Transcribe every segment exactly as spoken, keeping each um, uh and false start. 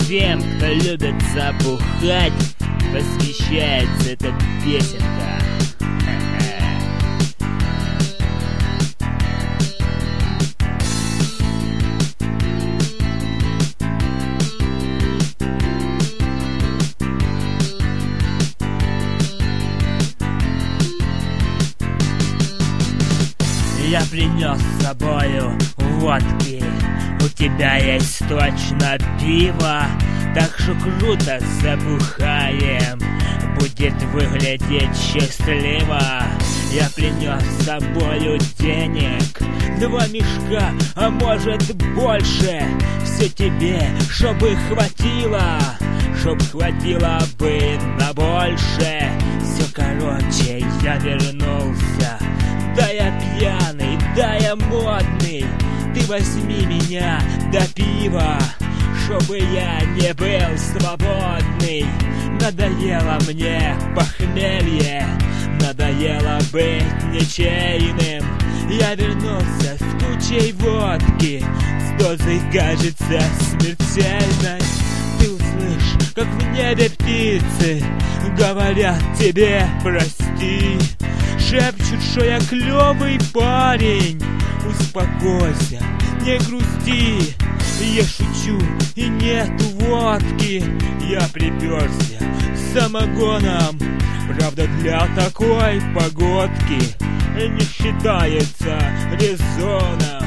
Всем, кто любит забухать, посвящается эта песенка. Я принес с собою водки, у тебя есть точно пиво, так что круто забухаем, будет выглядеть счастливо. Я принес с собою денег, два мешка, а может больше, все тебе, чтобы хватило, чтоб хватило бы на больше. Все, короче, я вернулся. Да я пьяный, да я модный, ты возьми меня до пива, чтобы я не был свободный. Надоело мне похмелье, надоело быть ничейным. Я вернулся с кучей водки, с дозой, кажется, смертельной. Ты услышь, как в небе птицы говорят тебе прости, шепчут, что я клёвый парень. Успокойся, не грусти, я шучу и нету водки. Я припёрся с самогоном, правда для такой погодки не считается резоном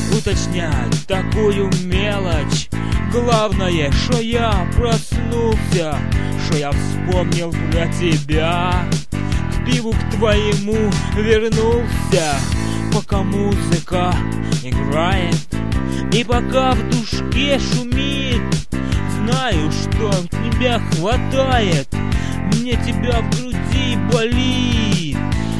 уточнять такую мелочь. Главное, что я проснулся, что я вспомнил про тебя, к пиву к твоему вернулся, пока музыка играет и пока в душке шумит. Знаю, что тебя хватает, мне тебя в груди болит.